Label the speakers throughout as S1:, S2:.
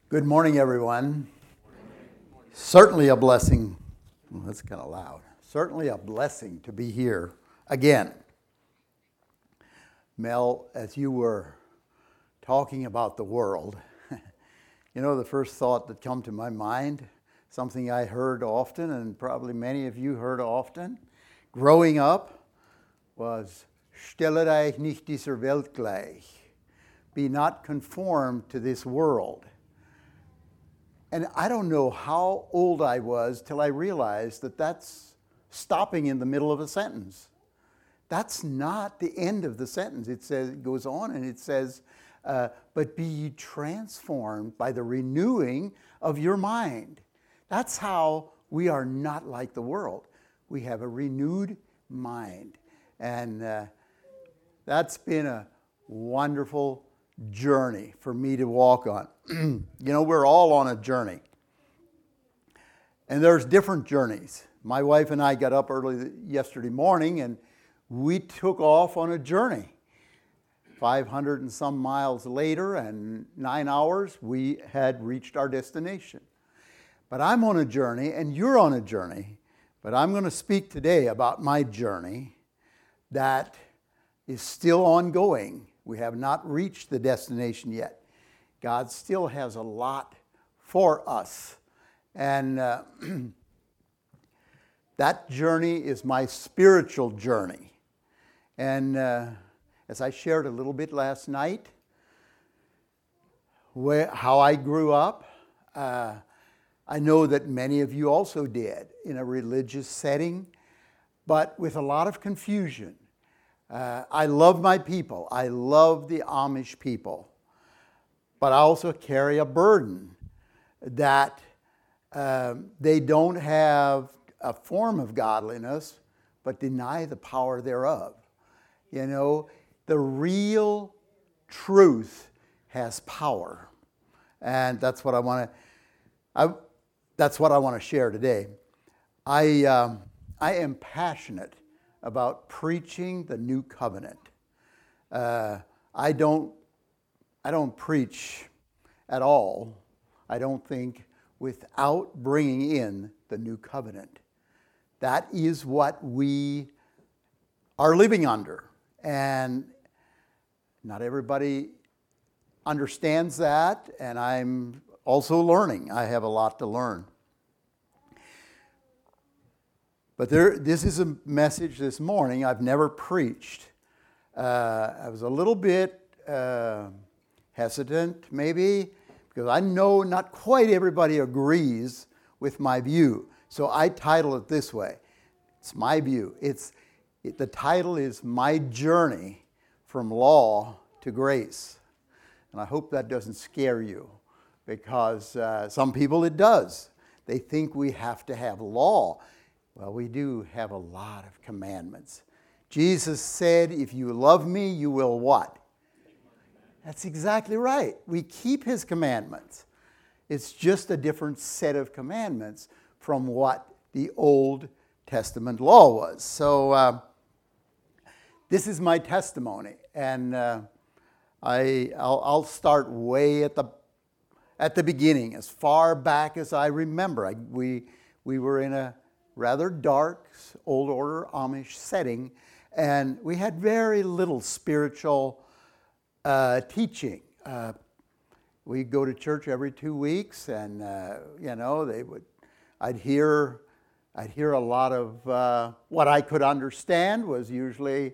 S1: Good morning, everyone. Certainly a blessing. Well, that's kind of loud. Certainly a blessing to be here again. Mel, as you were talking about the world, the first thought that come to my mind, something I heard often, and probably many of you heard often, growing up, was "Stelle dich nicht dieser Welt gleich." Be not conformed to this world. And I don't know how old I was till I realized that that's stopping in the middle of a sentence. That's not the end of the sentence. It goes on and it says, but be ye transformed by the renewing of your mind. That's how we are not like the world. We have a renewed mind. And that's been a wonderful journey for me to walk on. We're all on a journey. And there's different journeys. My wife and I got up early yesterday morning and we took off on a journey. 500 and some miles later and 9 hours, we had reached our destination. But I'm on a journey and you're on a journey. But I'm going to speak today about my journey that is still ongoing. We have not reached the destination yet. God still has a lot for us. And that journey is my spiritual journey. And as I shared a little bit last night, how I grew up, I know that many of you also did in a religious setting, but with a lot of confusion. I love my people. I love the Amish people. But I also carry a burden that they don't have a form of godliness, but deny the power thereof. The real truth has power. And that's what I want to share today. I am passionate about preaching the new covenant. I don't preach at all, I don't think, without bringing in the new covenant. That is what we are living under. And not everybody understands that, and I'm also learning. I have a lot to learn. But this is a message this morning I've never preached. I was a little bit hesitant, maybe, because I know not quite everybody agrees with my view. So I title it this way. It's my view. The title is My Journey from Law to Grace. And I hope that doesn't scare you, because some people it does. They think we have to have law. Well, we do have a lot of commandments. Jesus said, if you love me, you will what? That's exactly right. We keep his commandments. It's just a different set of commandments from what the Old Testament law was. So this is my testimony. And I'll start way at the beginning, as far back as I remember. We were in a rather dark, old order Amish setting, and we had very little spiritual teaching. We'd go to church every 2 weeks, and I'd hear a lot of what I could understand was usually,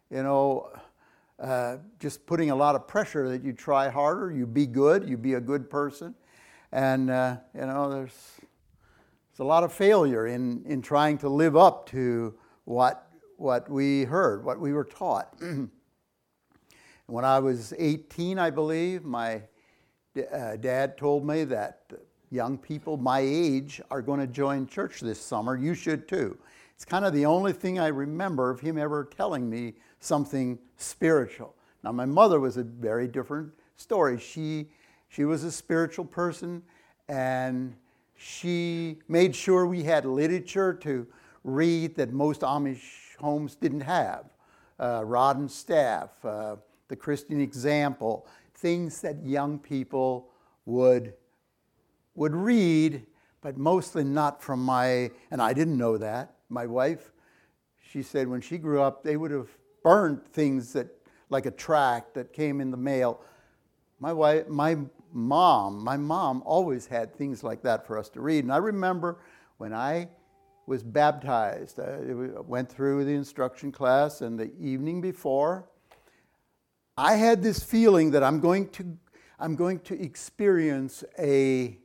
S1: just putting a lot of pressure that you try harder, you be good, you be a good person, and there's a lot of failure in trying to live up to what we heard, what we were taught. When I was 18, I believe, my dad told me that young people my age are going to join church this summer. You should too. It's kind of the only thing I remember of him ever telling me something spiritual. Now, my mother was a very different story. She was a spiritual person, and she made sure we had literature to read that most Amish homes didn't have. Rod and Staff, The Christian Example, things that young people would would read, but mostly not from and I didn't know that. My wife, she said when she grew up, they would have burned things like a tract that came in the mail. My mom always had things like that for us to read. And I remember when I was baptized, I went through the instruction class, and the evening before, I had this feeling that I'm going to experience a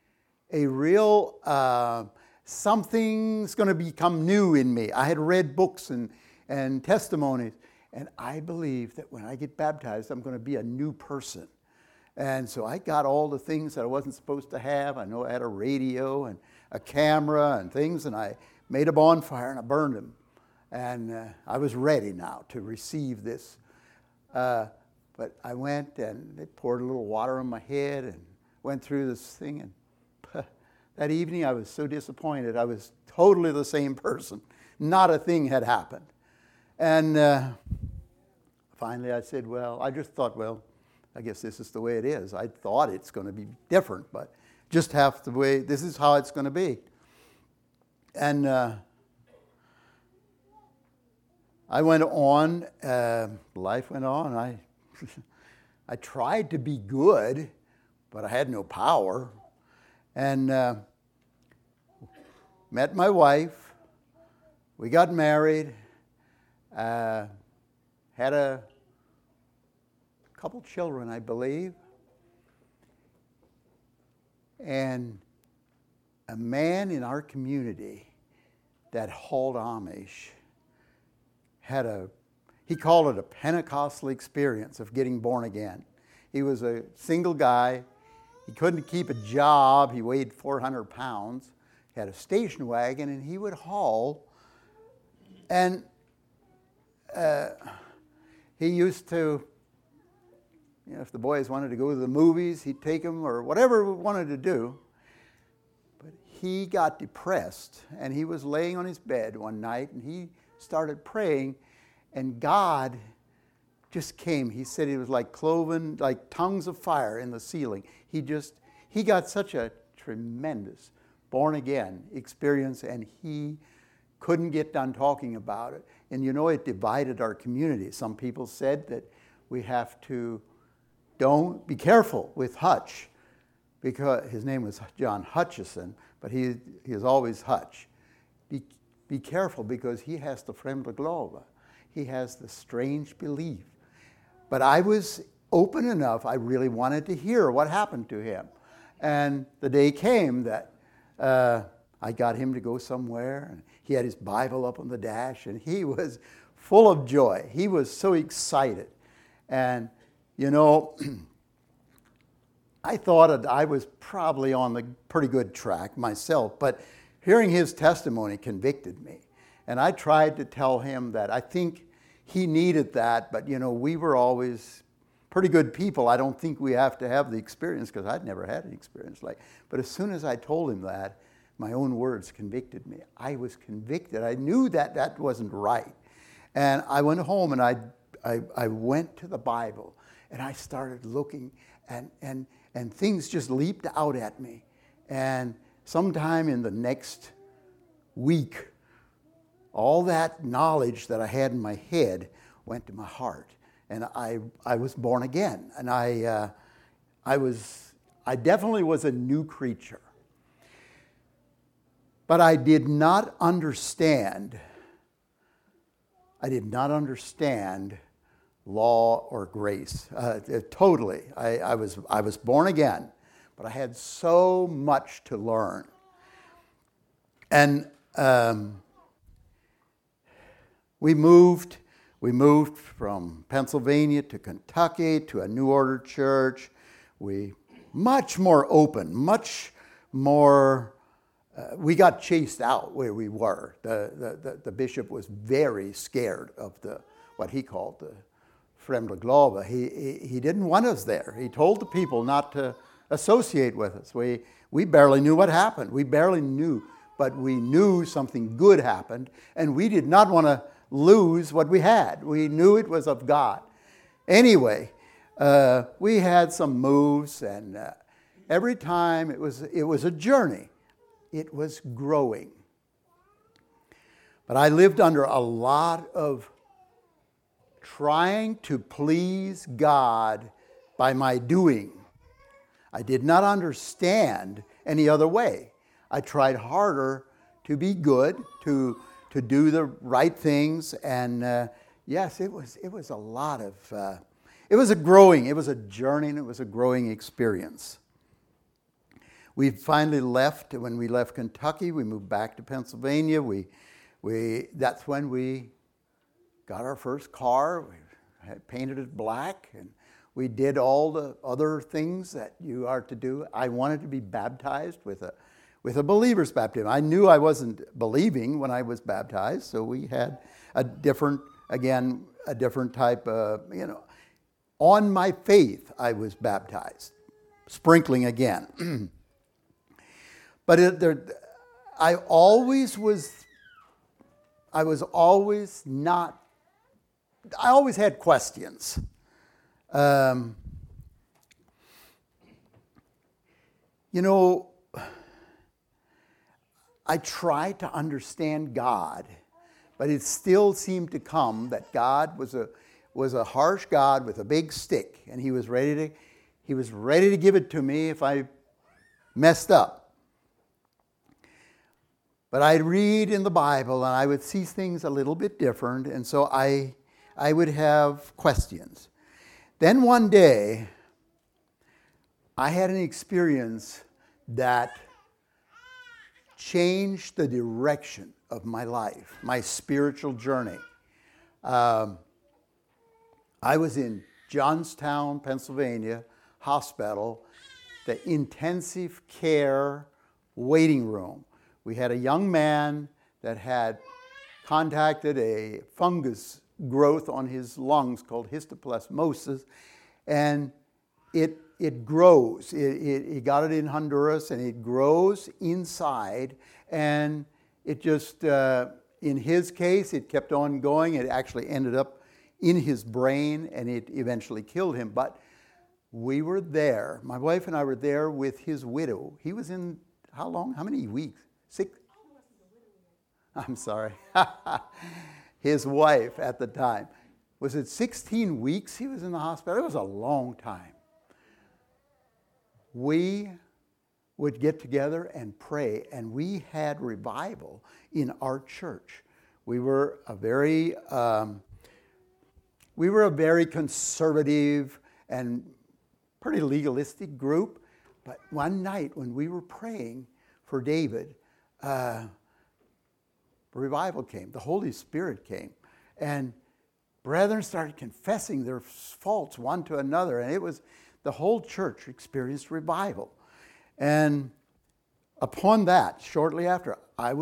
S1: real something's going to become new in me. I had read books and testimonies, and I believe that when I get baptized, I'm going to be a new person. And so I got all the things that I wasn't supposed to have. I know I had a radio and a camera and things, and I made a bonfire and I burned them. And I was ready now to receive this. But I went and they poured a little water on my head and went through this thing. And that evening I was so disappointed. I was totally the same person. Not a thing had happened. And finally I said, I just thought, I guess this is the way it is. I thought it's going to be different, but just half the way, this is how it's going to be. And I went on, life went on. I tried to be good, but I had no power. And met my wife. We got married. Had a couple children, I believe. And a man in our community that hauled Amish he called it a Pentecostal experience of getting born again. He was a single guy. He couldn't keep a job. He weighed 400 pounds. He had a station wagon, and he would haul. And he used to, if the boys wanted to go to the movies, he'd take them, or whatever he wanted to do. But he got depressed, and he was laying on his bed one night, and he started praying, and God just came. He said it was like cloven, like tongues of fire in the ceiling. He got such a tremendous born-again experience, and he couldn't get done talking about it. And it divided our community. Some people said that we have to don't be careful with Hutch, because his name was John Hutchison, but he is always Hutch. Be careful, because he has the Fremde Glaube. He has the strange belief. But I was open enough. I really wanted to hear what happened to him. And the day came that I got him to go somewhere, and he had his Bible up on the dash, and he was full of joy. He was so excited. And, I thought that I was probably on the pretty good track myself, but hearing his testimony convicted me. And I tried to tell him that I think he needed that, but, we were always pretty good people. I don't think we have to have the experience, because I'd never had an experience like. But as soon as I told him that, my own words convicted me. I was convicted. I knew that that wasn't right. And I went home and I went to the Bible, and I started looking, and things just leaped out at me. And sometime in the next week, all that knowledge that I had in my head went to my heart. And I was born again. And I definitely was a new creature. But I did not understand law or grace. Totally. I was born again, but I had so much to learn. And we moved from Pennsylvania to Kentucky to a New Order church. We much more open, much more. We got chased out where we were. The bishop was very scared of what he called the Fremde Glaube. He didn't want us there. He told the people not to associate with us. We barely knew what happened. We barely knew, but we knew something good happened, and we did not want to lose what we had. We knew it was of God. Anyway, we had some moves, and Every time it was a journey. It was growing. But I lived under a lot of trying to please God by my doing. I did not understand any other way. I tried harder to be good, to do the right things, and yes, it was a lot of. It was a journey, and it was a growing experience. We finally left. When we left Kentucky, we moved back to Pennsylvania. That's when we got our first car. We had painted it black, and we did all the other things that you are to do. I wanted to be baptized with a believer's baptism. I knew I wasn't believing when I was baptized, so we had a different type of, on my faith I was baptized, sprinkling again. But I always had questions. I tried to understand God, but it still seemed to come that God was a harsh God with a big stick, and He was ready to give it to me if I messed up. But I'd read in the Bible, and I would see things a little bit different, and so I would have questions. Then one day, I had an experience that changed the direction of my life, my spiritual journey. I was in Johnstown, Pennsylvania, hospital, the intensive care waiting room. We had a young man that had contacted a fungus growth on his lungs called histoplasmosis, and it grows. He got it in Honduras, and it grows inside, and it just, in his case, it kept on going. It actually ended up in his brain, and it eventually killed him. But we were there. My wife and I were there with his widow. He was in, how long? How many weeks? 6? I'm sorry. His wife at the time. Was it 16 weeks he was in the hospital? It was a long time. We would get together and pray, and we had revival in our church. We were a very conservative and pretty legalistic group. But one night when we were praying for David, revival came. The Holy Spirit came. And brethren started confessing their faults one to another. And it was, the whole church experienced revival. And upon that, shortly after,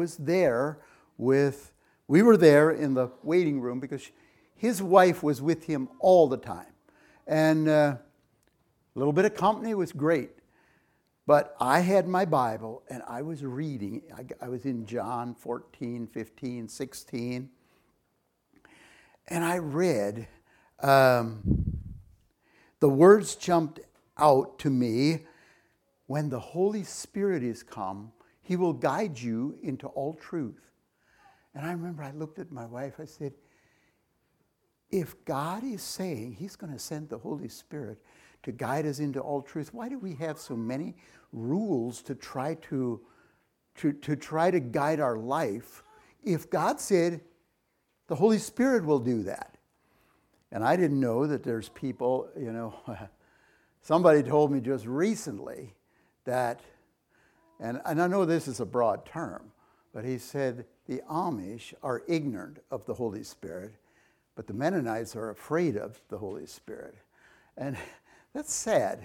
S1: we were there in the waiting room because his wife was with him all the time. And a little bit of company was great. But I had my Bible, and I was reading. I was in John 14, 15, 16. And I read, the words jumped out to me, when the Holy Spirit is come, He will guide you into all truth. And I remember I looked at my wife, I said, if God is saying He's going to send the Holy Spirit to guide us into all truth, why do we have so many rules to try to guide our life if God said the Holy Spirit will do that? And I didn't know that there's people, somebody told me just recently that, and I know this is a broad term, but he said the Amish are ignorant of the Holy Spirit, but the Mennonites are afraid of the Holy Spirit. And that's sad,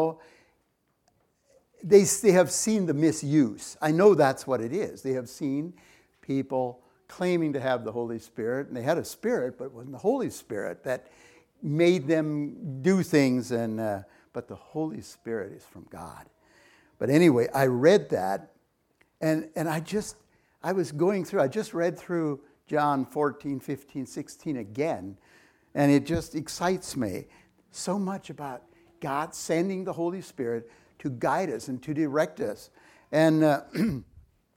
S1: They have seen the misuse. I know that's what it is. They have seen people claiming to have the Holy Spirit, and they had a spirit, but it wasn't the Holy Spirit that made them do things. But the Holy Spirit is from God. But anyway, I read that, and I was going through. I just read through John 14, 15, 16 again, and it just excites me so much about God sending the Holy Spirit to guide us and to direct us. And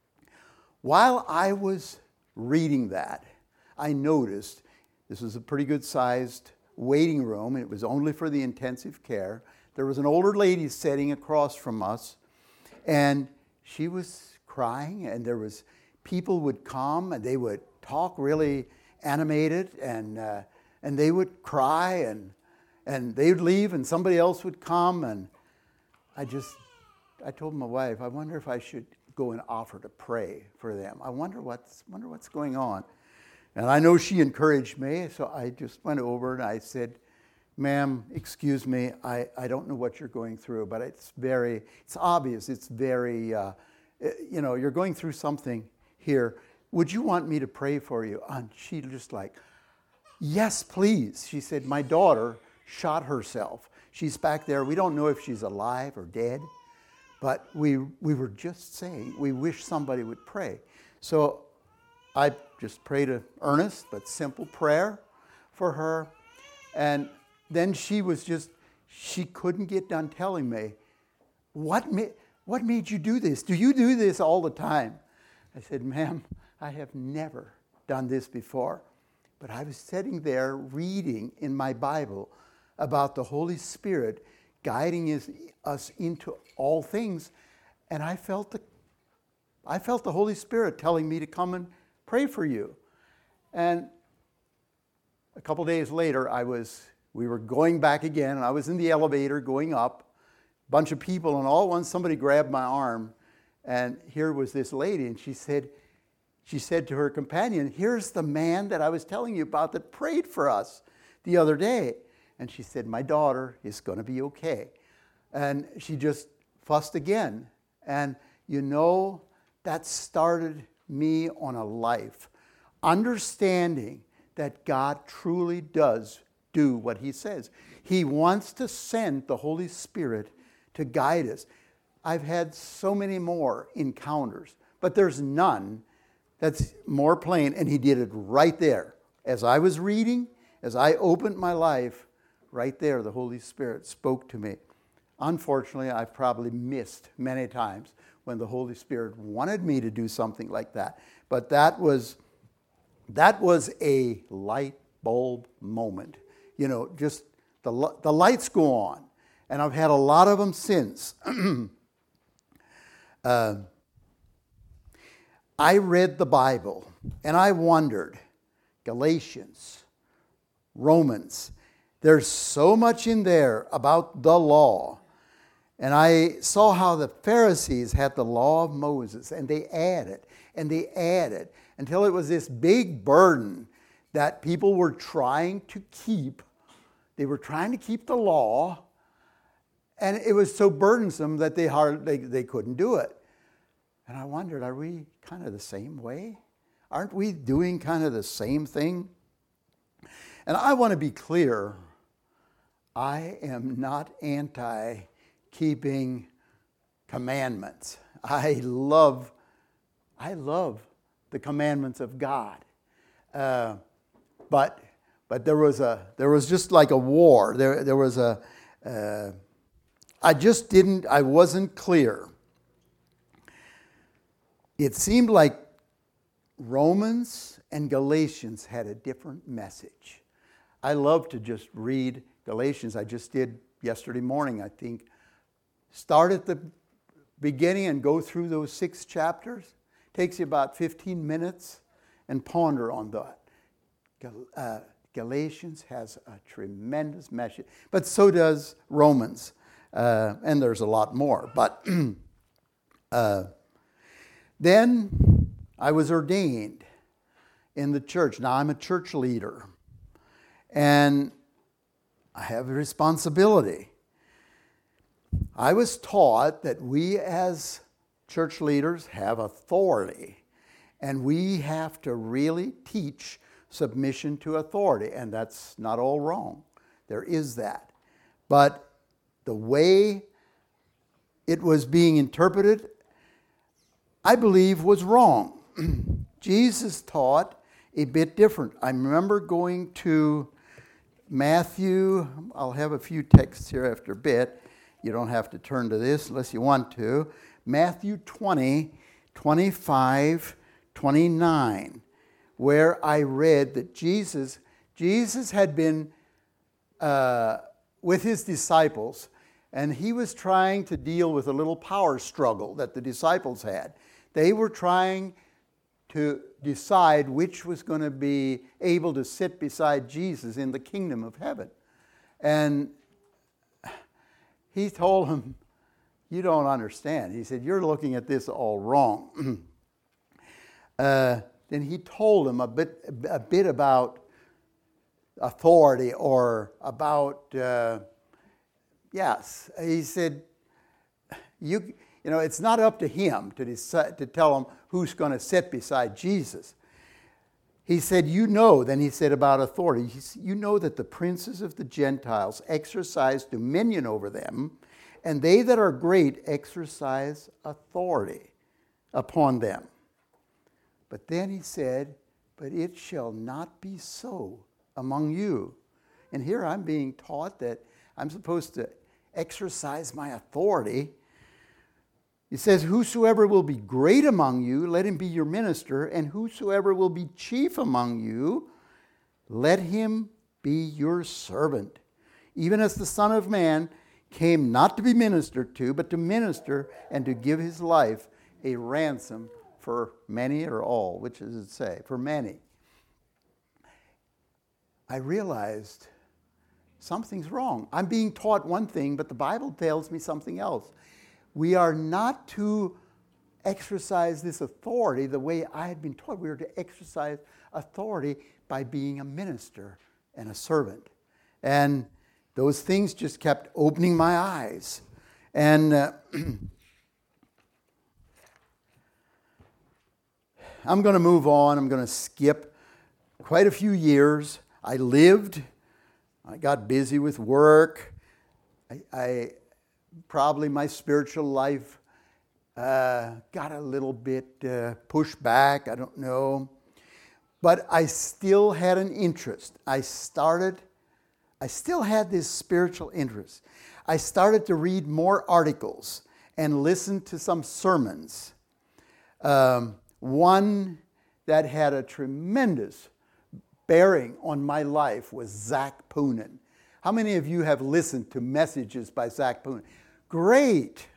S1: while I was reading that, I noticed this was a pretty good sized waiting room, and it was only for the intensive care. There was an older lady sitting across from us, and she was crying, and there was people would come and they would talk really animated, and they would cry, and they would leave, and somebody else would come, and I told my wife, I wonder if I should go and offer to pray for them. I wonder what's going on. And I know she encouraged me, so I just went over and I said, ma'am, excuse me, I don't know what you're going through, but it's obvious, it's very, you're going through something here. Would you want me to pray for you? And she just like, yes, please. She said, my daughter shot herself. She's back there. We don't know if she's alive or dead, but we were just saying we wish somebody would pray. So I just prayed an earnest but simple prayer for her. And then she couldn't get done telling me, what made you do this? Do you do this all the time? I said, ma'am, I have never done this before. But I was sitting there reading in my Bible about the Holy Spirit guiding us into all things. And I felt the Holy Spirit telling me to come and pray for you. And a couple days later, we were going back again, and I was in the elevator going up, a bunch of people, and all at once somebody grabbed my arm, and here was this lady, and she said to her companion, here's the man that I was telling you about that prayed for us the other day. And she said, my daughter is going to be okay. And she just fussed again. And that started me on a life, understanding that God truly does do what he says. He wants to send the Holy Spirit to guide us. I've had so many more encounters, but there's none that's more plain, and he did it right there. As I was reading, as I opened my life, right there the Holy Spirit spoke to me. Unfortunately, I've probably missed many times when the Holy Spirit wanted me to do something like that. But that was a light bulb moment. Just the lights go on. And I've had a lot of them since. I read the Bible, and I wondered, Galatians, Romans, there's so much in there about the law. And I saw how the Pharisees had the law of Moses, and they added, until it was this big burden that people were trying to keep. They were trying to keep the law, and it was so burdensome that they couldn't do it. And I wondered, are we kind of the same way? Aren't we doing kind of the same thing? And I want to be clear, I am not anti-keeping commandments. I love the commandments of God. But there was just like a war. I wasn't clear. It seemed like Romans and Galatians had a different message. I love to just read Galatians. I just did yesterday morning, I think. Start at the beginning and go through those 6 chapters. Takes you about 15 minutes, and ponder on that. Galatians has a tremendous message, but so does Romans, and there's a lot more. But then I was ordained in the church. Now I'm a church leader, and I have a responsibility. I was taught that we as church leaders have authority, and we have to really teach submission to authority, and that's not all wrong. There is that. But the way it was being interpreted, I believe, was wrong. Jesus taught a bit different. I remember going to Matthew, I'll have a few texts here after a bit, You don't have to turn to this unless you want to. Matthew 20, 25, 29, where I read that Jesus had been with his disciples, and he was trying to deal with a little power struggle that the disciples had. They were trying to decide which was going to be able to sit beside Jesus in the kingdom of heaven. And he told them, you don't understand. He said, you're looking at this all wrong. Then he told them a bit about authority, or about, yes. He said, you know, it's not up to him to decide, to tell them who's going to sit beside Jesus. He said, then he said about authority, you know that the princes of the Gentiles exercise dominion over them, and they that are great exercise authority upon them. But then he said, but it shall not be so among you. And here I'm being taught that I'm supposed to exercise my authority. It says, whosoever will be great among you, let him be your minister, and whosoever will be chief among you, let him be your servant. Even as the Son of Man came not to be ministered to, but to minister and to give his life a ransom for many, or all, which does it say? For many. I realized something's wrong. I'm being taught one thing, but the Bible tells me something else. We are not to exercise this authority the way I had been taught. We were to exercise authority by being a minister and a servant. And those things just kept opening my eyes. And I'm going to move on. I'm going to skip quite a few years. I got busy with work. I probably my spiritual life got a little bit pushed back. I don't know. But I still had an interest. I still had this spiritual interest. I started to read more articles and listen to some sermons. One that had a tremendous bearing on my life was Zach Poonen. How many of you have listened to messages by Zach Poonen? Great.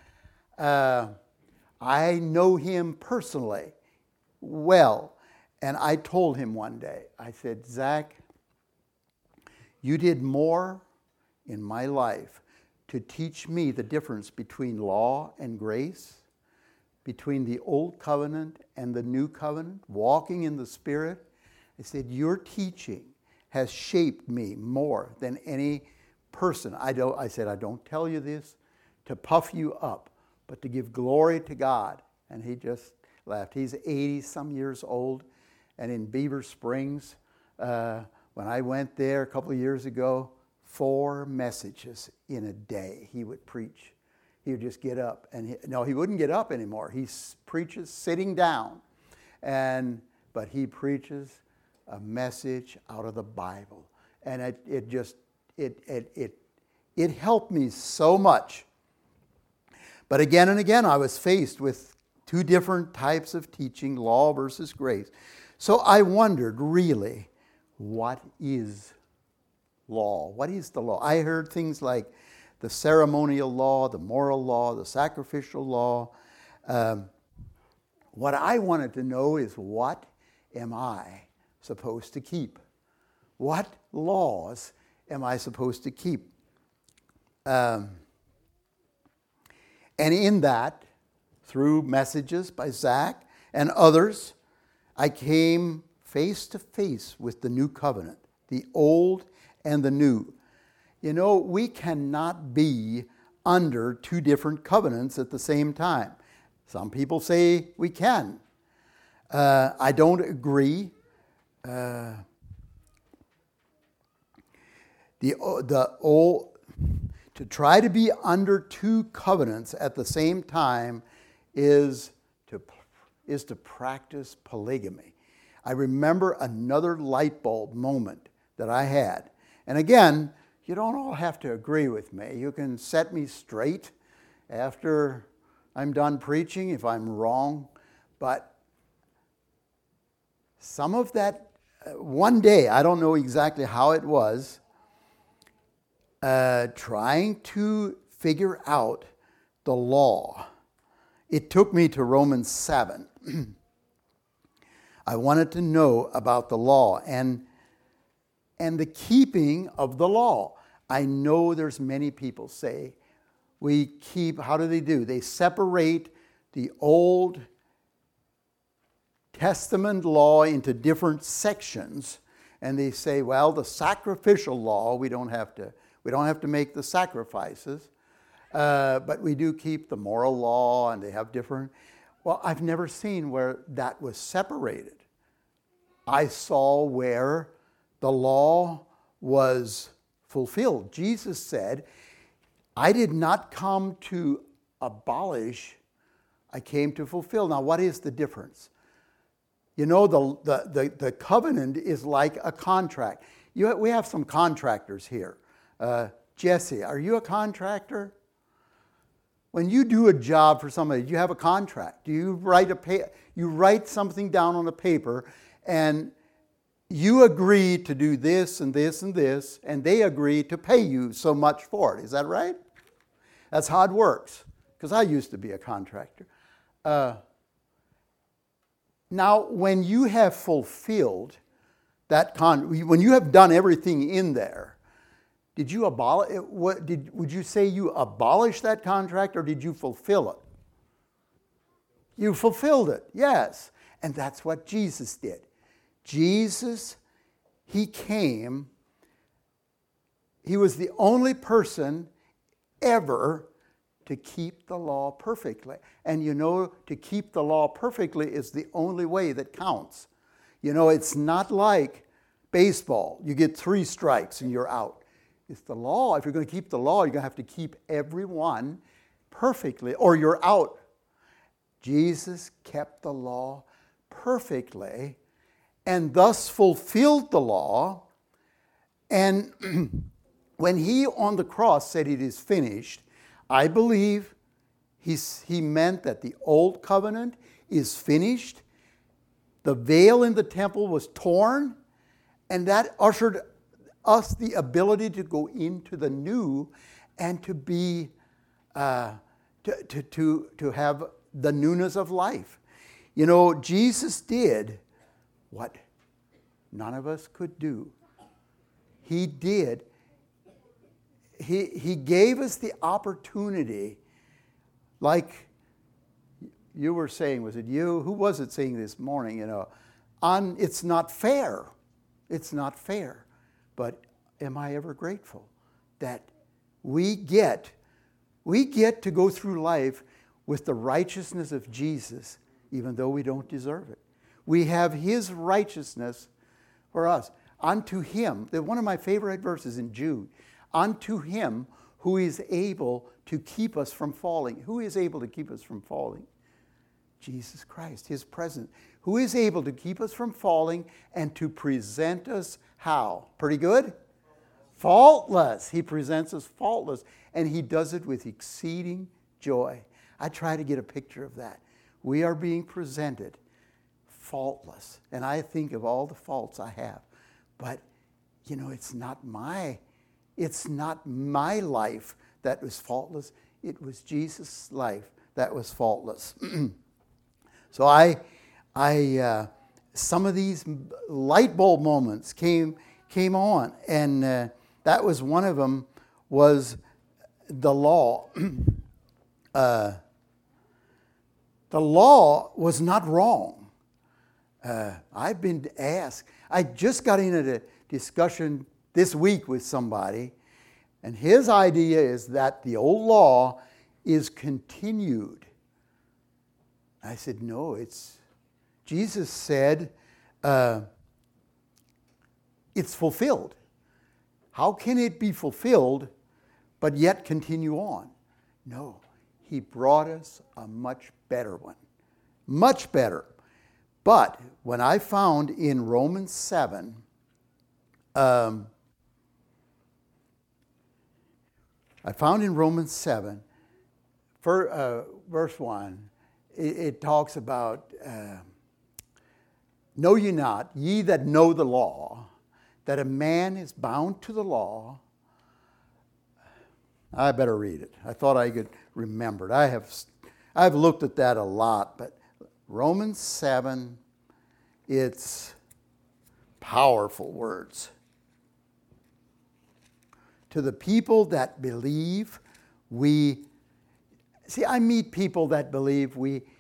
S1: I know him personally well. And I told him one day, I said, Zach, you did more in my life to teach me the difference between law and grace, between the old covenant and the new covenant, walking in the Spirit. I said, your teaching has shaped me more than any person. I said, I don't tell you this to puff you up, but to give glory to God. And he just laughed. He's 80-some years old. And in Beaver Springs, when I went there a couple of years ago, 4 messages in a day he would preach. He would just get up. He wouldn't get up anymore. He preaches sitting down. But he preaches a message out of the Bible. And it helped me so much. But again and again, I was faced with 2 different types of teaching, law versus grace. So I wondered, really, what is law? What is the law? I heard things like the ceremonial law, the moral law, the sacrificial law. What I wanted to know is, what am I supposed to keep? What laws am I supposed to keep? And in that, through messages by Zach and others, I came face to face with the new covenant, the old and the new. You know, we cannot be under 2 different covenants at the same time. Some people say we can. I don't agree. To try to be under 2 covenants at the same time is to practice polygamy. I remember another light bulb moment that I had. And again, you don't all have to agree with me. You can set me straight after I'm done preaching if I'm wrong. But some of that, one day, I don't know exactly how it was, trying to figure out the law. It took me to Romans 7. I wanted to know about the law and the keeping of the law. I know there's many people say, we keep, how do? They separate the Old Testament law into different sections, and they say, well, the sacrificial law, we don't have to make the sacrifices, but we do keep the moral law, and they have different. Well, I've never seen where that was separated. I saw where the law was fulfilled. Jesus said, I did not come to abolish, I came to fulfill. Now, what is the difference? You know, the covenant is like a contract. We have some contractors here. Jesse, are you a contractor? When you do a job for somebody, do you have a contract? Do you write something down on a paper, and you agree to do this and this and this, and they agree to pay you so much for it. Is that right? That's how it works, because I used to be a contractor. Now, when you have fulfilled that when you have done everything in there, did you abolish it? Would you say you abolished that contract, or did you fulfill it? You fulfilled it, yes. And that's what Jesus did. Jesus, he came, he was the only person ever to keep the law perfectly. And you know, to keep the law perfectly is the only way that counts. You know, it's not like baseball. You get 3 strikes and you're out. It's the law. If you're going to keep the law, you're going to have to keep every one perfectly, or you're out. Jesus kept the law perfectly and thus fulfilled the law. And when he on the cross said it is finished, I believe he meant that the old covenant is finished. The veil in the temple was torn, and that ushered us the ability to go into the new and to be to have the newness of life. You know, Jesus did what none of us could do. He did. He gave us the opportunity, like you were saying, was it you? Who was it saying this morning, you know, it's not fair. It's not fair. But am I ever grateful that we get to go through life with the righteousness of Jesus, even though we don't deserve it. We have his righteousness for us. Unto him, one of my favorite verses in Jude, unto him who is able to keep us from falling. Who is able to keep us from falling? Jesus Christ, his presence. Who is able to keep us from falling and to present us how? Pretty good? Faultless. He presents us faultless, and he does it with exceeding joy. I try to get a picture of that. We are being presented faultless, and I think of all the faults I have. But, you know, it's not my life that was faultless. It was Jesus' life that was faultless. So some of these light bulb moments came on, and that was one of them, was the law. The law was not wrong. I've been asked. I just got into a discussion this week with somebody, and his idea is that the old law is continued. I said, no, Jesus said it's fulfilled. How can it be fulfilled but yet continue on? No, he brought us a much better one. Much better. But when I found in Romans 7, I found in Romans 7, verse 1, it talks about, know ye not, ye that know the law, that a man is bound to the law. I better read it. I thought I could remember it. I've looked at that a lot, but Romans 7, it's powerful words. To the people that believe, I meet people that believe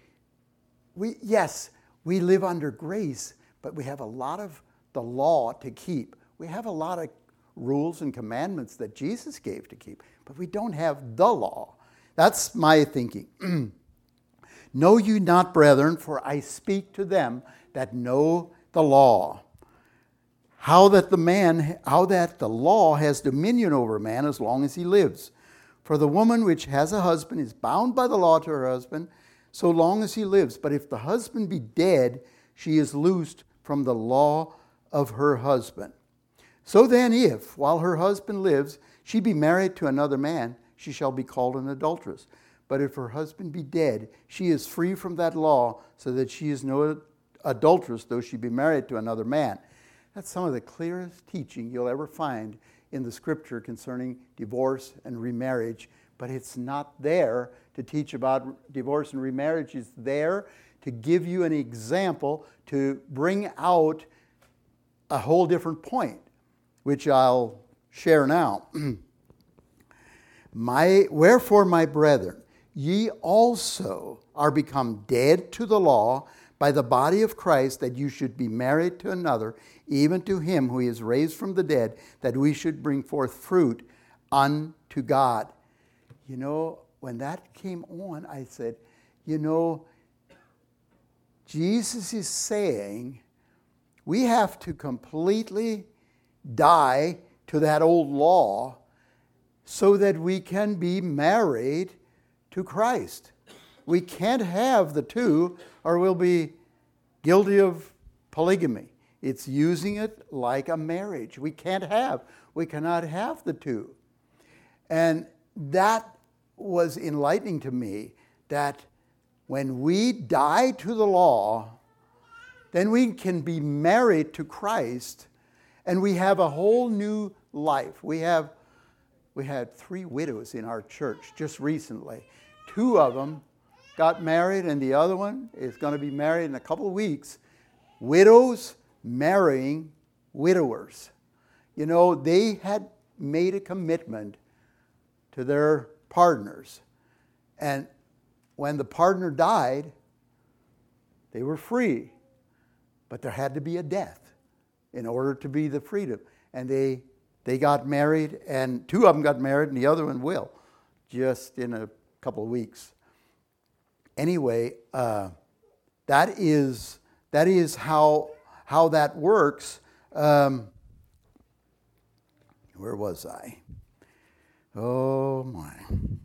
S1: yes, we live under grace, but we have a lot of the law to keep. We have a lot of rules and commandments that Jesus gave to keep, but we don't have the law. That's my thinking. Know you not, brethren, for I speak to them that know the law, how that the law has dominion over a man as long as he lives. For the woman which has a husband is bound by the law to her husband so long as he lives. But if the husband be dead, she is loosed from the law of her husband. So then if, while her husband lives, she be married to another man, she shall be called an adulteress. But if her husband be dead, she is free from that law, so that she is no adulteress, though she be married to another man. That's some of the clearest teaching you'll ever find in the Scripture concerning divorce and remarriage. But it's not there to teach about divorce and remarriage. It's there to give you an example, to bring out a whole different point, which I'll share now. Wherefore, my brethren, ye also are become dead to the law by the body of Christ, that you should be married to another, even to him who is raised from the dead, that we should bring forth fruit unto God. You know, when that came on, I said, Jesus is saying we have to completely die to that old law so that we can be married to Christ. We can't have the two, or we'll be guilty of polygamy. It's using it like a marriage. We cannot have the two. And that was enlightening to me, that when we die to the law, then we can be married to Christ, and we have a whole new life. We had 3 widows in our church just recently. 2 of them got married, and the other one is going to be married in a couple of weeks. Widows marrying widowers. They had made a commitment to their partners. And when the partner died, they were free. But there had to be a death in order to be the freedom. And they got married, and 2 of them got married, and the other one will, just in a couple of weeks. Anyway, that is how that works. Where was I? Oh my!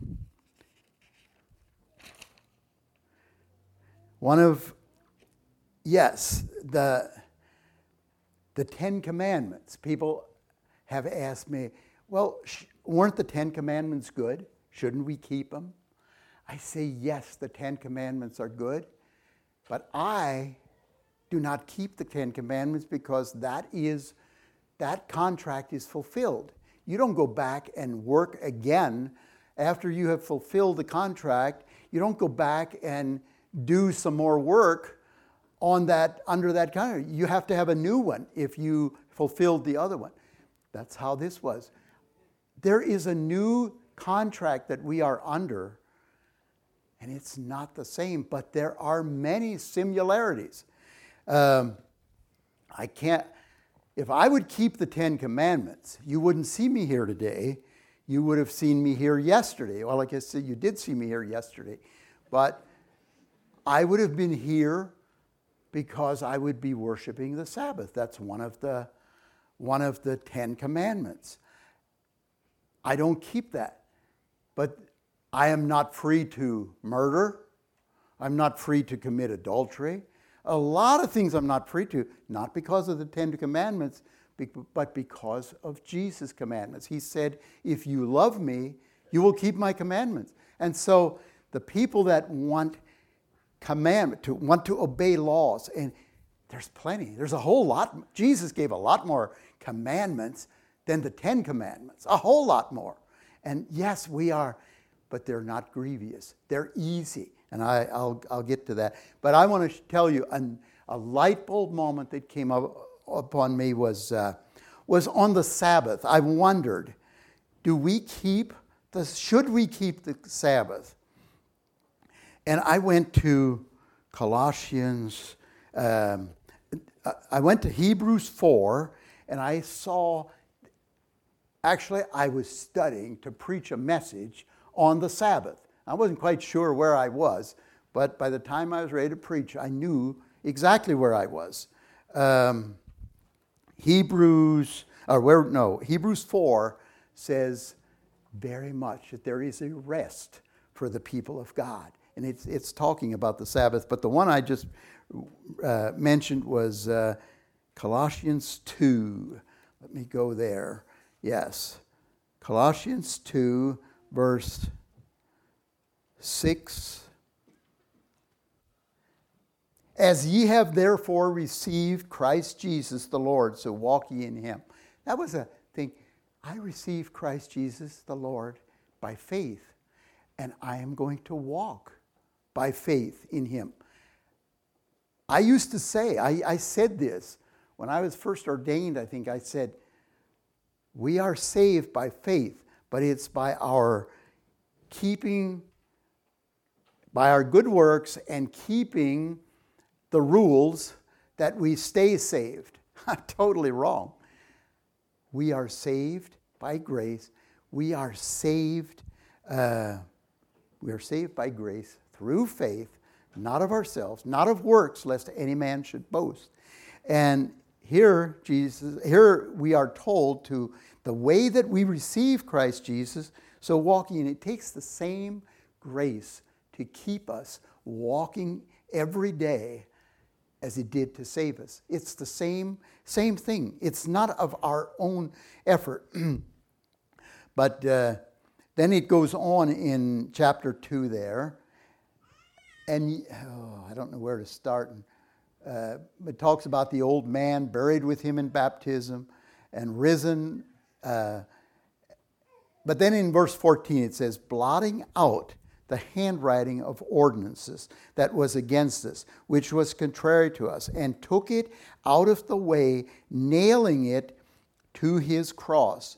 S1: The 10 Commandments. People have asked me, well, weren't the 10 Commandments good? Shouldn't we keep them? I say, yes, the 10 Commandments are good, but I do not keep the 10 Commandments because that contract is fulfilled. You don't go back and work again after you have fulfilled the contract. You don't go back and do some more work on that, under that contract. You have to have a new one if you fulfilled the other one. That's how this was. There is a new contract that we are under, and it's not the same, but there are many similarities. If I would keep the 10 Commandments, you wouldn't see me here today. You would have seen me here yesterday. Well, like I said, you did see me here yesterday. But I would have been here because I would be worshiping the Sabbath. That's one of the 10 Commandments. I don't keep that. But I am not free to murder. I'm not free to commit adultery. A lot of things I'm not free to, not because of the 10 Commandments, but because of Jesus' commandments. He said, if you love me, You will keep my commandments. And so the people that want to obey laws, and there's plenty. There's a whole lot. Jesus gave a lot more commandments than the 10 commandments. A whole lot more. And yes, we are, but they're not grievous. They're easy. And I'll get to that. But I want to tell you a light bulb moment that came up upon me was on the Sabbath. I wondered, should we keep the Sabbath? And I went to Colossians, I went to Hebrews 4, and I saw, actually I was studying to preach a message on the Sabbath. I wasn't quite sure where I was, but by the time I was ready to preach, I knew exactly where I was. Hebrews 4 says very much that there is a rest for the people of God. And it's talking about the Sabbath. But the one I just mentioned was Colossians 2. Let me go there. Yes. Colossians 2, verse 6. As ye have therefore received Christ Jesus the Lord, so walk ye in him. That was a thing. I received Christ Jesus the Lord by faith, and I am going to walk by faith in him. I used to say, I said this, when I was first ordained, I think I said, we are saved by faith, but it's by our good works and keeping the rules that we stay saved. I'm totally wrong. We are saved by grace. We are saved by grace through faith, not of ourselves, not of works, lest any man should boast. And here we are told to the way that we receive Christ Jesus, so walking in it takes the same grace to keep us walking every day as it did to save us. It's the same thing. It's not of our own effort. But then it goes on in chapter 2 there. And I don't know where to start. It talks about the old man buried with him in baptism and risen. But then in verse 14 it says, blotting out the handwriting of ordinances that was against us, which was contrary to us, and took it out of the way, nailing it to his cross.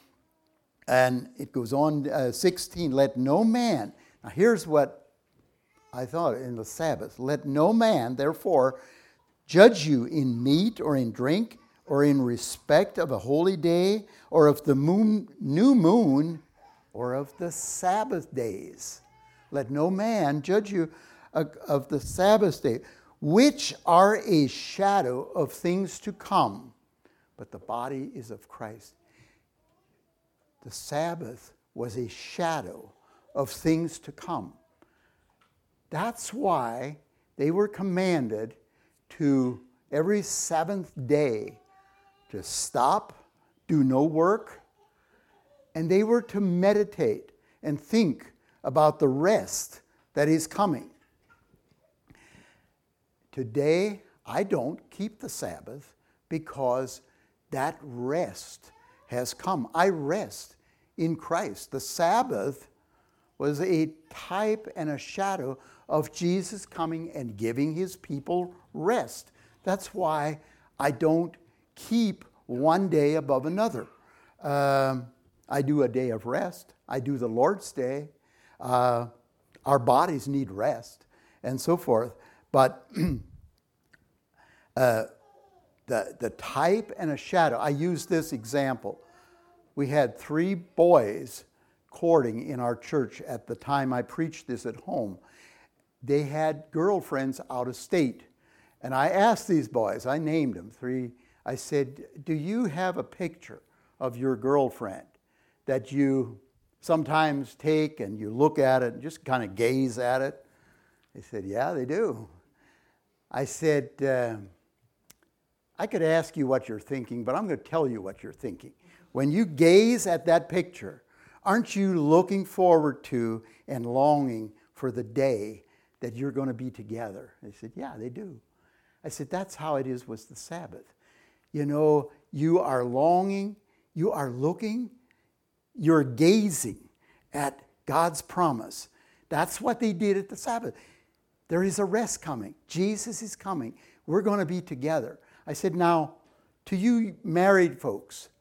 S1: And it goes on, 16, let no man, now here's what I thought in the Sabbath, let no man, therefore, judge you in meat or in drink or in respect of a holy day or of the new moon or of the Sabbath days. Let no man judge you of the Sabbath day, which are a shadow of things to come, but the body is of Christ. The Sabbath was a shadow of things to come. That's why they were commanded to, every seventh day, to stop, do no work, and they were to meditate and think about the rest that is coming. Today, I don't keep the Sabbath because that rest has come. I rest in Christ. The Sabbath was a type and a shadow of Jesus coming and giving his people rest. That's why I don't keep one day above another. I do a day of rest. I do the Lord's Day. Our bodies need rest and so forth. But the type and a shadow, I use this example. We had 3 boys courting in our church at the time I preached this at home. They had girlfriends out of state. And I asked these boys, I named them 3. I said, do you have a picture of your girlfriend that you sometimes take and you look at it and just kind of gaze at it? They said, yeah, they do. I said, I could ask you what you're thinking, but I'm going to tell you what you're thinking. When you gaze at that picture, aren't you looking forward to and longing for the day that you're going to be together? They said, yeah, they do. I said, that's how it is with the Sabbath. You know, you are longing, you are looking, you're gazing at God's promise. That's what they did at the Sabbath. There is a rest coming. Jesus is coming. We're going to be together. I said, now, to you married folks,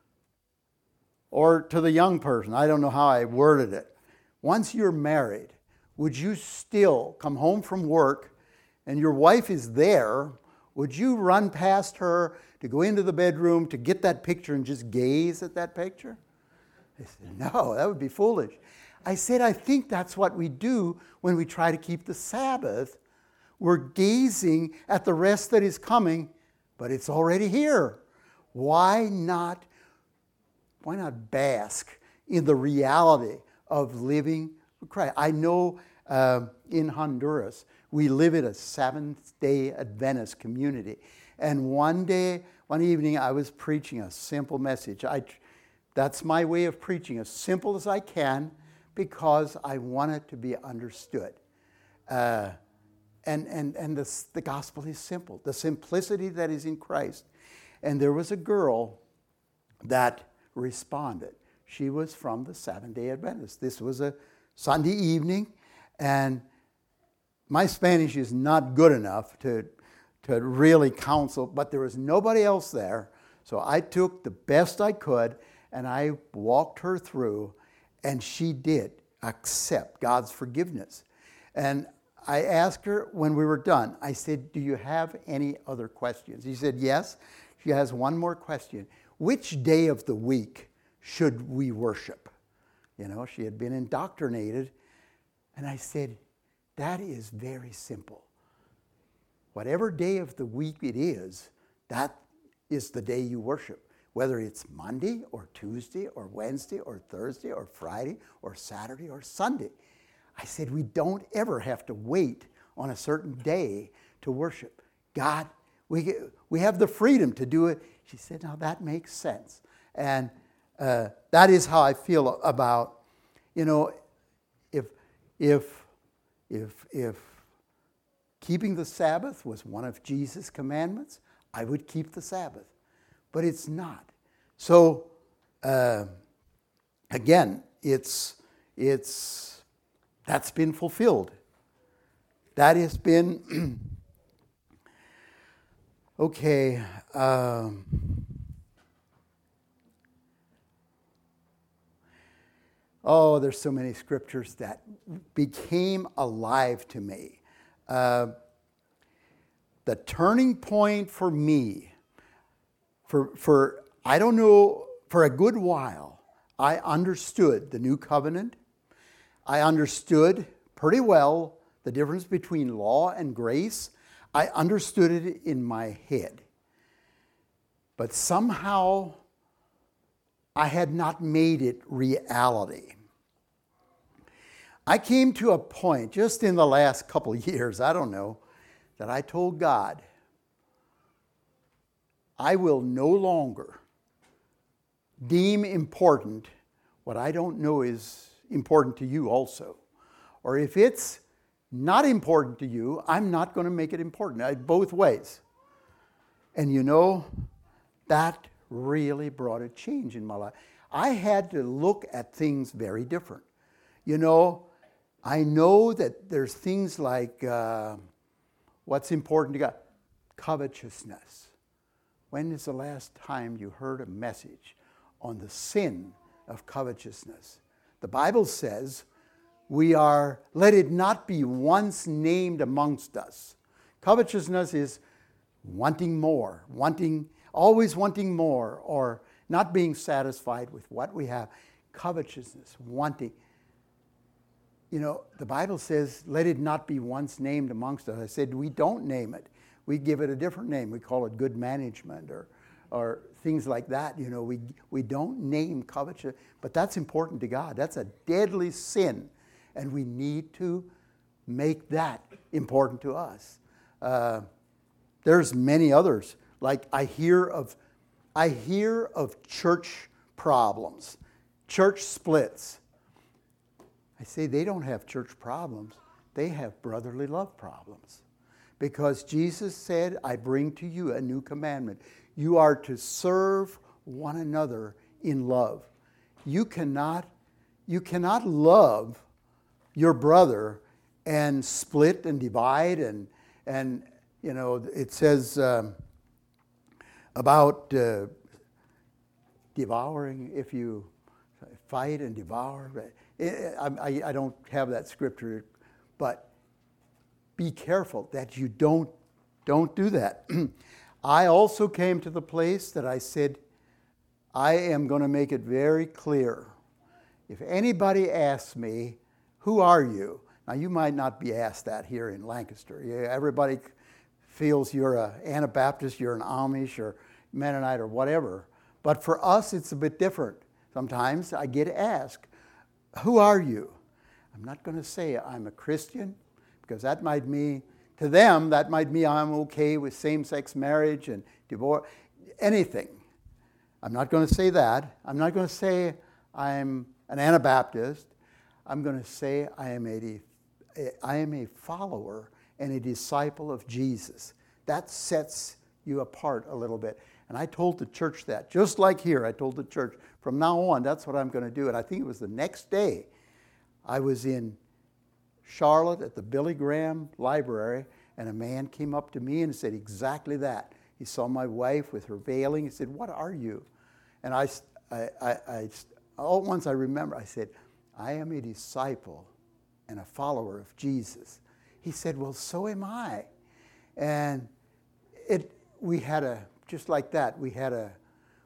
S1: or to the young person, I don't know how I worded it. Once you're married, would you still come home from work and your wife is there? Would you run past her to go into the bedroom to get that picture and just gaze at that picture? They said, no, that would be foolish. I said, I think that's what we do when we try to keep the Sabbath. We're gazing at the rest that is coming, but it's already here. Why not bask in the reality of living for Christ? I know in Honduras, we live in a Seventh-day Adventist community. And one evening, I was preaching a simple message. That's my way of preaching, as simple as I can, because I want it to be understood. And the gospel is simple, the simplicity that is in Christ. And there was a girl that responded. She was from the Seventh-day Adventist. This was a Sunday evening, and my Spanish is not good enough to really counsel, but there was nobody else there. So I took the best I could, and I walked her through, and she did accept God's forgiveness. And I asked her when we were done, I said, do you have any other questions? She said, yes. She has one more question. Which day of the week should we worship? You know, she had been indoctrinated. And I said, that is very simple. Whatever day of the week it is, that is the day you worship. Whether it's Monday or Tuesday or Wednesday or Thursday or Friday or Saturday or Sunday. I said, we don't ever have to wait on a certain day to worship. God, we have the freedom to do it. She said, now that makes sense. And that is how I feel about, you know, if keeping the Sabbath was one of Jesus' commandments, I would keep the Sabbath. But it's not. So, again, that's been fulfilled. That has been, okay. There's so many scriptures that became alive to me. The turning point for me, for I don't know, for a good while, I understood the new covenant. I understood pretty well the difference between law and grace. I understood it in my head. But somehow I had not made it reality. I came to a point just in the last couple of years, I don't know, that I told God, I will no longer deem important what I don't know is important to you also. Or if it's not important to you, I'm not going to make it important. Both ways. And you know, that really brought a change in my life. I had to look at things very different. You know, I know that there's things like what's important to God. Covetousness. When is the last time you heard a message on the sin of covetousness? The Bible says let it not be once named amongst us. Covetousness is wanting more, always wanting more, or not being satisfied with what we have. Covetousness, wanting. You know, the Bible says, let it not be once named amongst us. I said, we don't name it. We give it a different name. We call it good management or things like that. You know, we don't name covetousness, but that's important to God. That's a deadly sin, and we need to make that important to us. There's many others. Like I hear of church problems. church splits. I say they don't have church problems. They have brotherly love problems. Because Jesus said, I bring to you a new commandment. You are to serve one another in love. You cannot love your brother and split and divide and you know, it says about devouring, if you fight and devour. I don't have that scripture, but be careful that you don't do that. I also came to the place that I said, I am going to make it very clear. If anybody asks me, who are you? Now, you might not be asked that here in Lancaster. Everybody feels you're an Anabaptist, you're an Amish, or Mennonite, or whatever. But for us, it's a bit different. Sometimes I get asked, who are you? I'm not going to say I'm a Christian, because that might mean, to them, that might mean I'm okay with same-sex marriage and divorce, anything. I'm not going to say that. I'm not going to say I'm an Anabaptist. I'm going to say I am a follower and a disciple of Jesus. That sets you apart a little bit. And I told the church that. Just like here, I told the church, from now on, that's what I'm going to do. And I think it was the next day, I was in Charlotte at the Billy Graham Library, and a man came up to me and said exactly that. He saw my wife with her veiling. He said, what are you? And all at once I remember, I said, I am a disciple and a follower of Jesus. He said, well, so am I. And we had just like that, we had a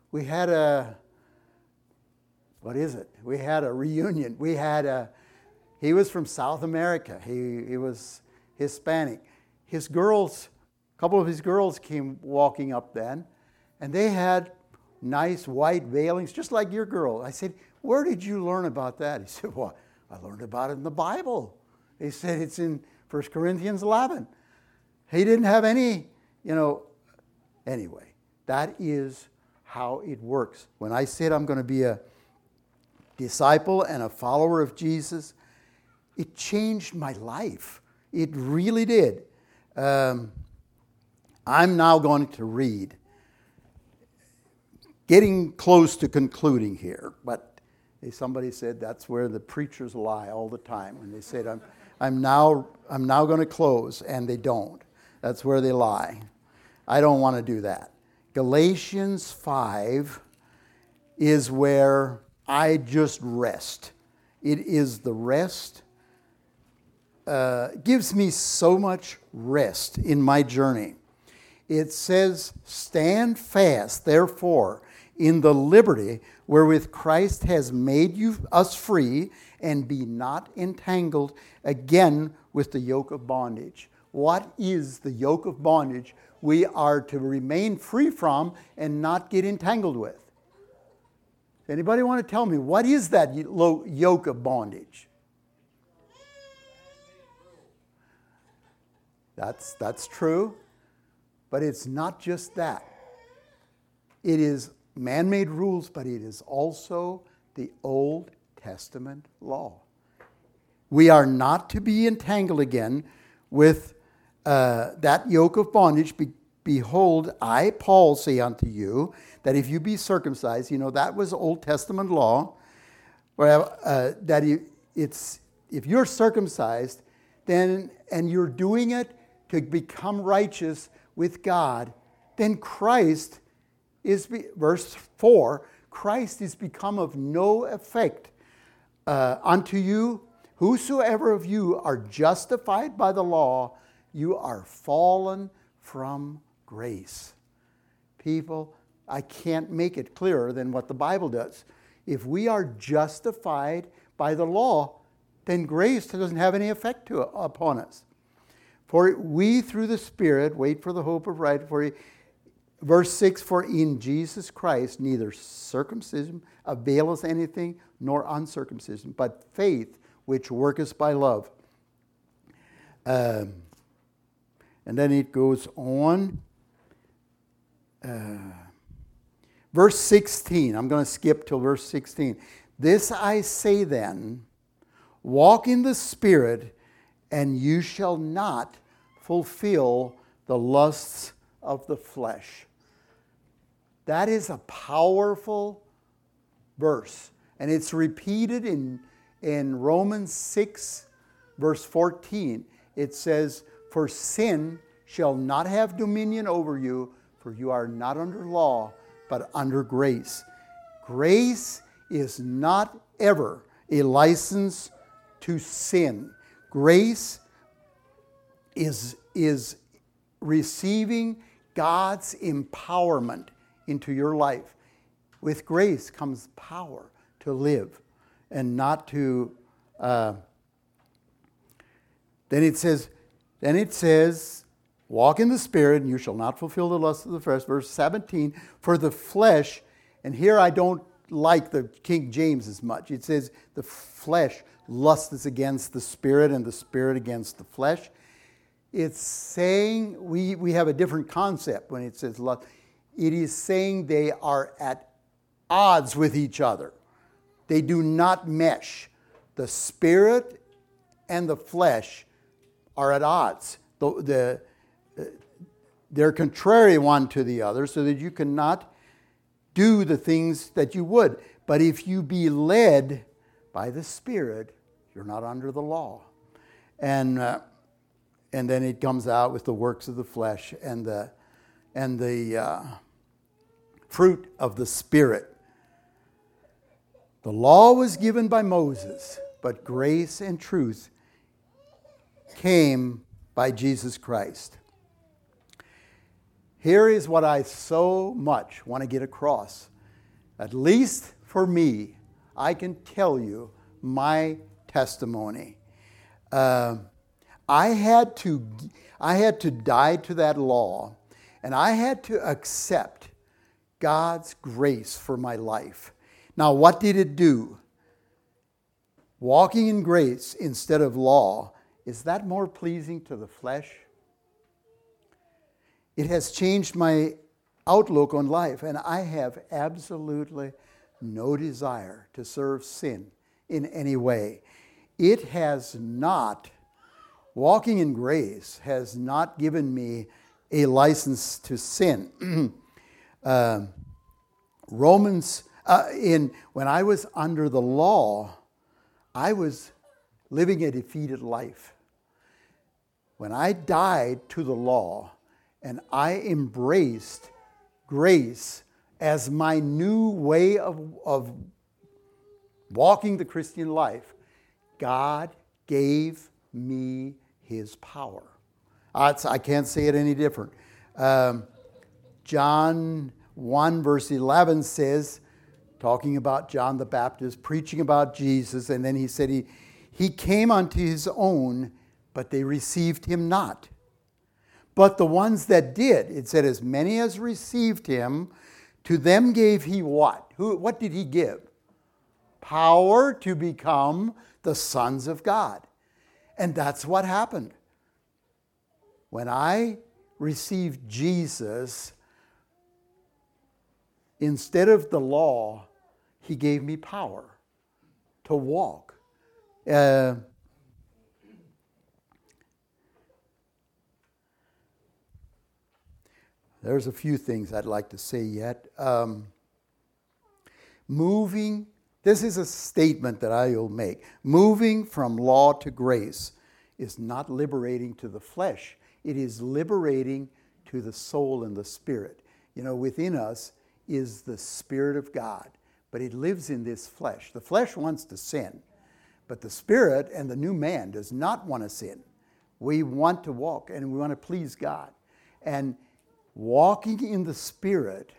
S1: what is it? We had a reunion. He was from South America. He was Hispanic. A couple of his girls came walking up then, and they had nice white veilings, just like your girl. I said, where did you learn about that? He said, well, I learned about it in the Bible. He said, it's in 1 Corinthians 11. He didn't have any, anyway, that is how it works. When I said I'm going to be a disciple and a follower of Jesus, it changed my life. It really did. I'm now going to read. Getting close to concluding here, but somebody said that's where the preachers lie all the time. When they said, I'm now going to close, and they don't. That's where they lie. I don't want to do that. Galatians 5 is where I just rest. It is the rest. Gives me so much rest in my journey. It says, stand fast, therefore, in the liberty wherewith Christ has made us free, and be not entangled again with the yoke of bondage. What is the yoke of bondage we are to remain free from and not get entangled with? Anybody want to tell me, what is that yoke of bondage? That's true, but it's not just that. It is man-made rules, but it is also the Old Testament law. We are not to be entangled again with that yoke of bondage. Behold, I, Paul, say unto you, that if you be circumcised, that was Old Testament law, that if you're circumcised, then, and you're doing it to become righteous with God, then Christ is, verse 4, Christ is become of no effect unto you. Whosoever of you are justified by the law, you are fallen from grace. People, I can't make it clearer than what the Bible does. If we are justified by the law, then grace doesn't have any effect upon us. For we through the Spirit wait for the hope of right. Verse 6, for in Jesus Christ neither circumcision availeth anything, nor uncircumcision, but faith which worketh by love. And then it goes on. Verse 16, I'm going to skip till verse 16. This I say then, walk in the Spirit, and you shall not fulfill the lusts of the flesh. That is a powerful verse. And it's repeated in Romans 6, verse 14. It says, for sin shall not have dominion over you, for you are not under law, but under grace. Grace is not ever a license to sin. Grace is receiving God's empowerment into your life. With grace comes power to live and not to... Then it says, walk in the Spirit, and you shall not fulfill the lust of the flesh. Verse 17, for the flesh, and here I don't like the King James as much. It says the flesh lusts against the Spirit and the Spirit against the flesh. It's saying, we have a different concept when it says lust. It is saying they are at odds with each other. They do not mesh. The Spirit and the flesh are at odds. They're contrary one to the other, so that you cannot do the things that you would. But if you be led by the Spirit, you're not under the law. And then it comes out with the works of the flesh and the fruit of the Spirit. The law was given by Moses, but grace and truth came by Jesus Christ. Here is what I so much want to get across. At least for me, I can tell you my testimony. I had to die to that law, and I had to accept God's grace for my life. Now, what did it do? Walking in grace instead of law, is that more pleasing to the flesh? It has changed my outlook on life, and I have absolutely no desire to serve sin in any way. It has not, walking in grace has not given me a license to sin. When I was under the law, I was living a defeated life. When I died to the law and I embraced grace as my new way of walking the Christian life, God gave me His power. I can't say it any different. John 1 verse 11 says, talking about John the Baptist, preaching about Jesus, and then he said he came unto his own, but they received him not. But the ones that did, it said, as many as received him, to them gave he what? What did he give? Power to become the sons of God. And that's what happened. When I received Jesus, instead of the law, He gave me power to walk. There's a few things I'd like to say yet. This is a statement that I will make. Moving from law to grace is not liberating to the flesh. It is liberating to the soul and the spirit. You know, within us is the Spirit of God, but it lives in this flesh. The flesh wants to sin, but the Spirit and the new man does not want to sin. We want to walk and we want to please God. And walking in the Spirit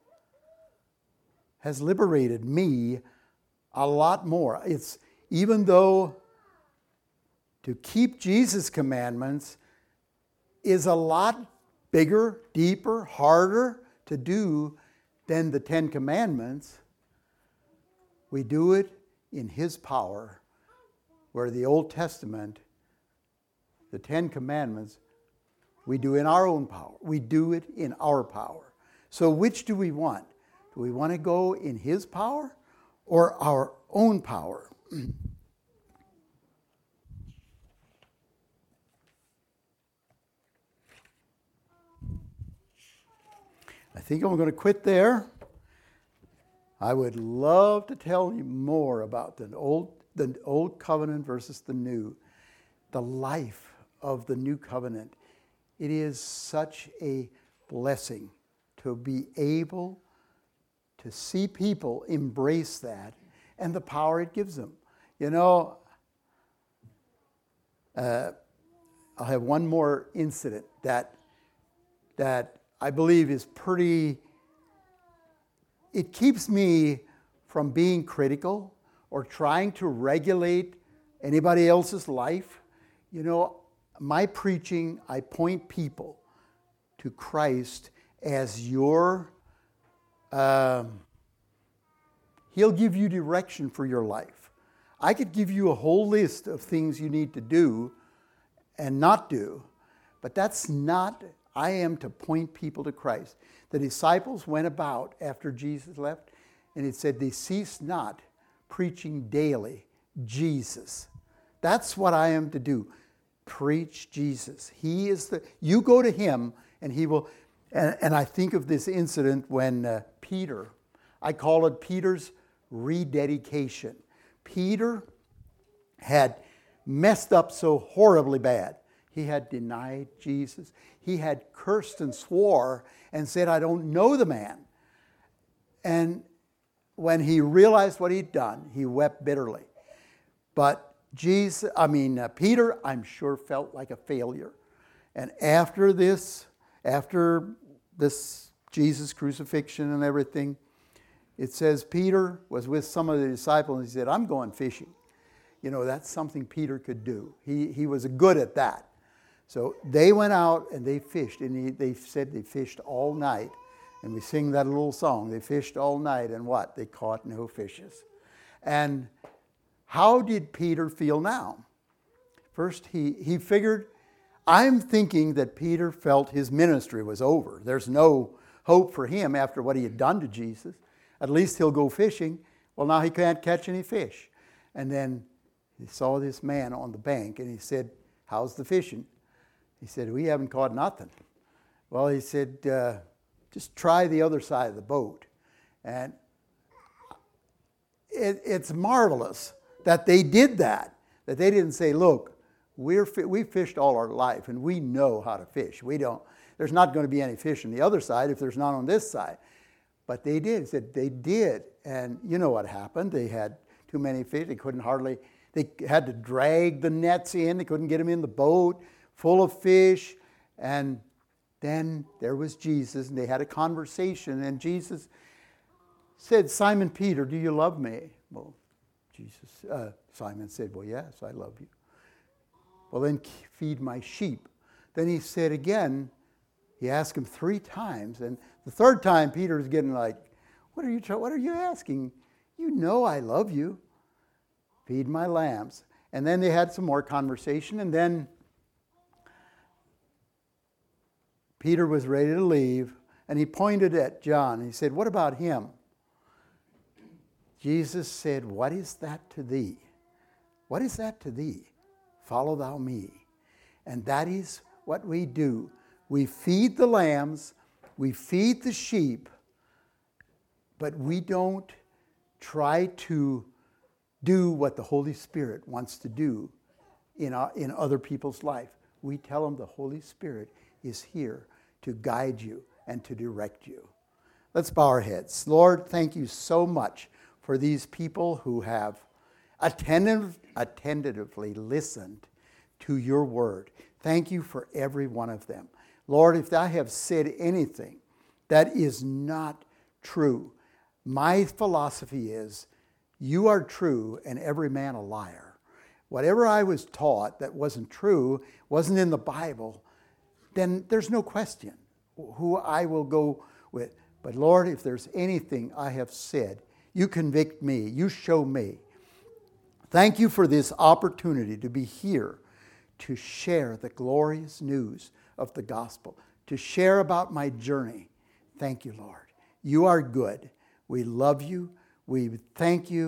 S1: has liberated me a lot more. It's even though to keep Jesus' commandments is a lot bigger, deeper, harder to do than the 10 Commandments, we do it in His power, where the Old Testament, the 10 Commandments, we do in our own power. We do it in our power. So which do we want? Do we want to go in His power or our own power. I think I'm going to quit there. I would love to tell you more about the old covenant versus the new, the life of the new covenant. It is such a blessing to be able to see people embrace that and the power it gives them. You know, I'll have one more incident that I believe is pretty, it keeps me from being critical or trying to regulate anybody else's life. You know, my preaching, I point people to Christ as your, He'll give you direction for your life. I could give you a whole list of things you need to do and not do, but that's not, I am to point people to Christ. The disciples went about after Jesus left, and it said they ceased not preaching daily Jesus. That's what I am to do. Preach Jesus. He is you go to Him and He will, and I think of this incident when Peter, I call it Peter's rededication. Peter had messed up so horribly bad. He had denied Jesus. He had cursed and swore and said, I don't know the man. And when he realized what he'd done, he wept bitterly. But Peter, I'm sure, felt like a failure. And after this Jesus crucifixion and everything, it says Peter was with some of the disciples and he said, I'm going fishing. You know, that's something Peter could do. He was good at that. So they went out and they fished, and they said they fished all night. And we sing that little song, they fished all night, and what? They caught no fishes. And how did Peter feel now? First, he figured, I'm thinking that Peter felt his ministry was over. There's no hope for him after what he had done to Jesus. At least he'll go fishing. Well, now he can't catch any fish. And then he saw this man on the bank, and he said, how's the fishing? He said, we haven't caught nothing. Well, he said, just try the other side of the boat. And it's marvelous that they did that they didn't say, look, we fished all our life and we know how to fish. There's not going to be any fish on the other side if there's none on this side. But they did. He said they did. And you know what happened. They had too many fish. They had to drag the nets in. They couldn't get them in the boat full of fish. And then there was Jesus, and they had a conversation, and Jesus said, Simon Peter, do you love me? Well, Simon said, well, yes, I love you. Well, then feed my sheep. Then he said again, he asked him 3 times, and the third time Peter was getting like, what are you asking? You know I love you. Feed my lambs. And then they had some more conversation, and then Peter was ready to leave, and he pointed at John. He said, what about him? Jesus said, what is that to thee? What is that to thee? Follow thou me. And that is what we do. We feed the lambs, we feed the sheep, but we don't try to do what the Holy Spirit wants to do in other people's life. We tell them the Holy Spirit is here to guide you and to direct you. Let's bow our heads. Lord, thank you so much for these people who have attentively listened to your word. Thank you for every one of them. Lord, if I have said anything that is not true, my philosophy is you are true and every man a liar. Whatever I was taught that wasn't true, wasn't in the Bible, then there's no question who I will go with. But Lord, if there's anything I have said, you convict me, you show me. Thank you for this opportunity to be here to share the glorious news of the gospel, to share about my journey. Thank you, Lord. You are good. We love you. We thank you.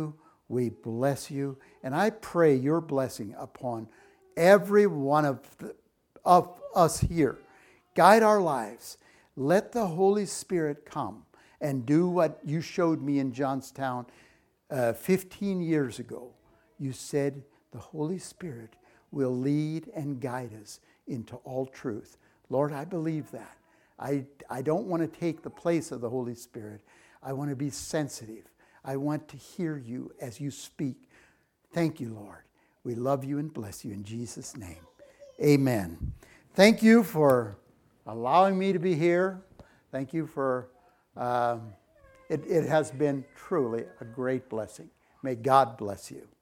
S1: We bless you, and I pray your blessing upon every one of us here. Guide our lives. Let the Holy Spirit come and do what you showed me in Johnstown 15 years ago. You said the Holy Spirit will lead and guide us into all truth. Lord, I believe that. I don't want to take the place of the Holy Spirit. I want to be sensitive. I want to hear you as you speak. Thank you, Lord. We love you and bless you in Jesus' name. Amen. Thank you for allowing me to be here. Thank you for, it has been truly a great blessing. May God bless you.